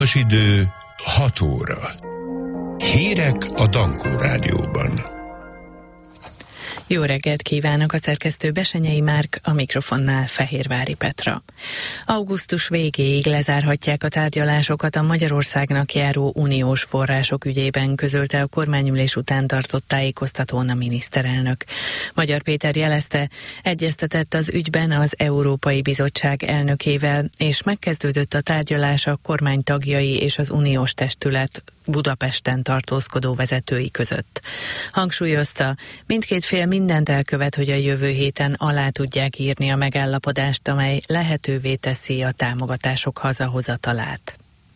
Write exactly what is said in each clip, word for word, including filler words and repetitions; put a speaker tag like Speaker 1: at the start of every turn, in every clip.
Speaker 1: Az idő hat óra. Hírek a Dankó Rádióban.
Speaker 2: Jó reggelt kívánok, a szerkesztő Besenyei Márk, a mikrofonnál Fehérvári Petra. Augusztus végéig lezárhatják a tárgyalásokat a Magyarországnak járó uniós források ügyében, közölte a kormányülés után tartott tájékoztatón a miniszterelnök. Magyar Péter jelezte, egyeztetett az ügyben az Európai Bizottság elnökével, és megkezdődött a tárgyalás a kormány tagjai és az uniós testület Budapesten tartózkodó vezetői között. Hangsúlyozta, mindkét fél mindent elkövet, hogy a jövő héten alá tudják írni a megállapodást, amely lehetővé teszi a támogatások hazahozatalát.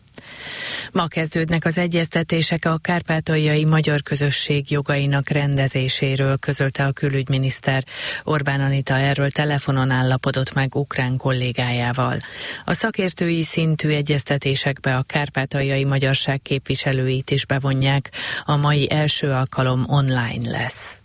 Speaker 2: Ma kezdődnek az egyeztetések a kárpátaljai magyar közösség jogainak rendezéséről, közölte a külügyminiszter. Orbán Anita erről telefonon állapodott meg ukrán kollégájával. A szakértői szintű egyeztetésekbe a kárpátaljai magyarság képviselőit is bevonják, a mai első alkalom online lesz.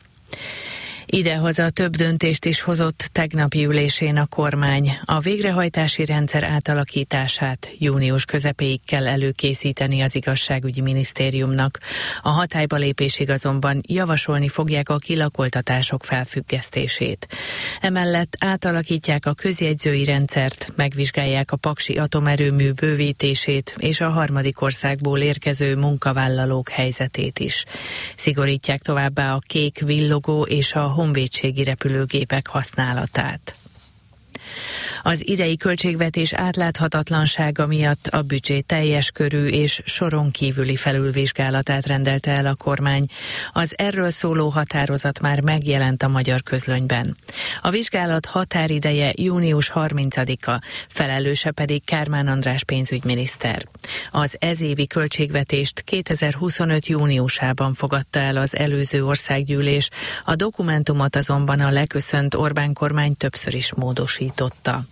Speaker 2: Idehaza több döntést is hozott tegnapi ülésén a kormány. A végrehajtási rendszer átalakítását június közepéig kell előkészíteni az igazságügyi minisztériumnak. A hatályba lépésig azonban javasolni fogják a kilakoltatások felfüggesztését. Emellett átalakítják a közjegyzői rendszert, megvizsgálják a paksi atomerőmű bővítését és a harmadik országból érkező munkavállalók helyzetét is. Szigorítják továbbá a kék villogó és a honvédségi repülőgépek használatát. Az idei költségvetés átláthatatlansága miatt a büdzsé teljes körű és soron kívüli felülvizsgálatát rendelte el a kormány. Az erről szóló határozat már megjelent a Magyar Közlönyben. A vizsgálat határideje június harmincadika, felelőse pedig Kármán András pénzügyminiszter. Az ezévi költségvetést kétezer-huszonöt júniusában fogadta el az előző országgyűlés, a dokumentumot azonban a leköszönt Orbán kormány többször is módosította.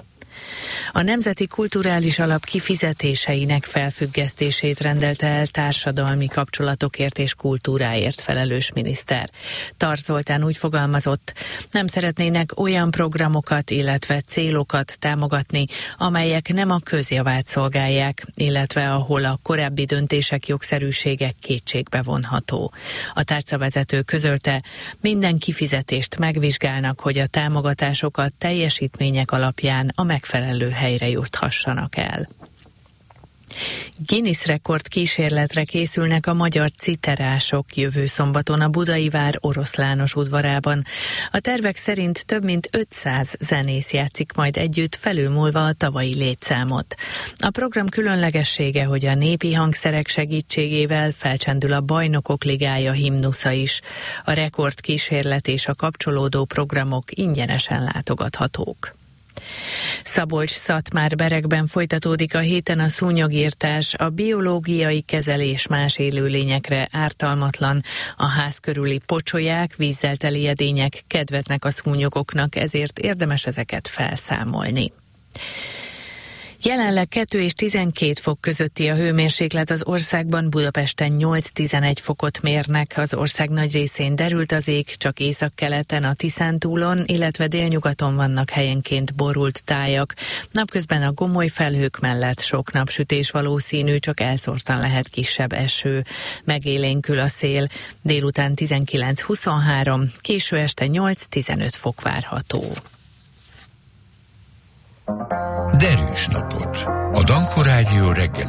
Speaker 2: A Nemzeti Kulturális Alap kifizetéseinek felfüggesztését rendelte el társadalmi kapcsolatokért és kultúráért felelős miniszter. Tarts Zoltán úgy fogalmazott, nem szeretnének olyan programokat, illetve célokat támogatni, amelyek nem a közjavát szolgálják, illetve ahol a korábbi döntések jogszerűsége kétségbe vonható. A tárcavezető közölte, minden kifizetést megvizsgálnak, hogy a támogatásokat teljesítmények alapján a megfelelő helyre juthassanak el. Guinness rekord kísérletre készülnek a magyar citerások jövő szombaton a Budai Vár Oroszlános udvarában. A tervek szerint több mint ötszáz zenész játszik majd együtt, felülmúlva a tavalyi létszámot. A program különlegessége, hogy a népi hangszerek segítségével felcsendül a Bajnokok Ligája himnusza is. A rekord kísérlet és a kapcsolódó programok ingyenesen látogathatók. Szabolcs-Szatmár-Berekben folytatódik a héten a szúnyogirtás, a biológiai kezelés más élőlényekre ártalmatlan, a ház körüli pocsolyák, vízzel teli edények kedveznek a szúnyogoknak, ezért érdemes ezeket felszámolni. Jelenleg kettő és tizenkét fok közötti a hőmérséklet az országban, Budapesten nyolc-tizenegy fokot mérnek, az ország nagy részén derült az ég, csak északkeleten, a Tiszántúlon, illetve délnyugaton vannak helyenként borult tájak. Napközben a gomoly felhők mellett sok napsütés valószínű, csak elszórtan lehet kisebb eső. Megélénkül a szél, délután tizenkilenc-huszonhárom, késő este nyolc-tizenöt fok várható.
Speaker 1: Derűs napot. A Dankó Rádió reggeli